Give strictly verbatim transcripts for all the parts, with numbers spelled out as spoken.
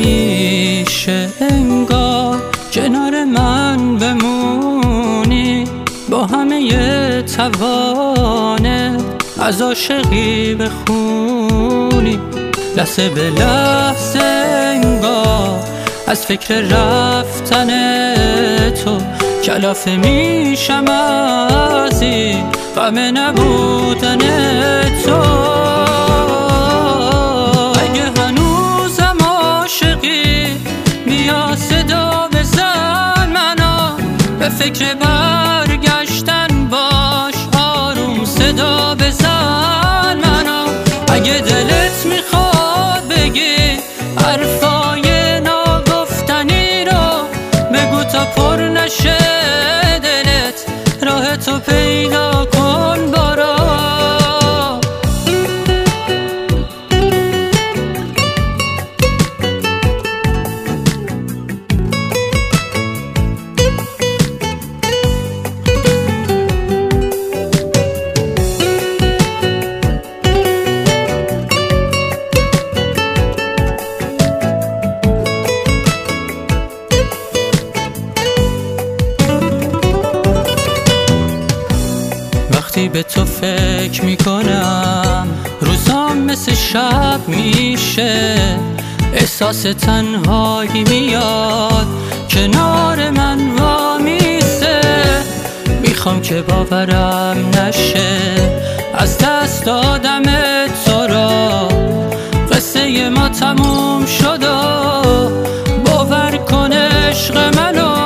همیشه انگار کنار من بمونی، با همه توانه از عاشقی بخونی. لحظه به لحظه انگار از فکر رفتن تو کلافه میشم از این غم نبودن تو. اگه هنوزم عاشقی بیا صدا بزن منو، به فکر برگشتن باش آروم صدا بزن منو. اگه دلت میخواد بگی حرفای ناگفتنی رو بگو تا پر نشه دلت، راه تو پیدا کن برو. وقتی به تو فکر میکنم روزام مثل شب میشه، احساس تنهایی میاد کنار من وامیسه. میخوام که باورم نشه از دست دادم تو را، قصه ما تموم شد و باور کن عشق منو.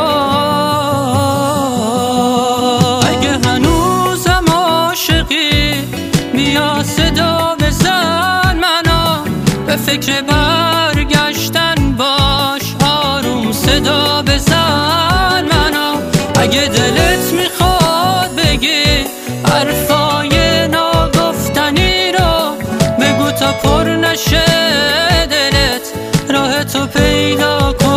بیا صدا بزن منو، به فکر برگشتن باش آروم صدا بزن منو. اگه دلت میخواد بگی حرفای ناگفتنی رو بگو تا پر نشه دلت، راه تو پیدا کن.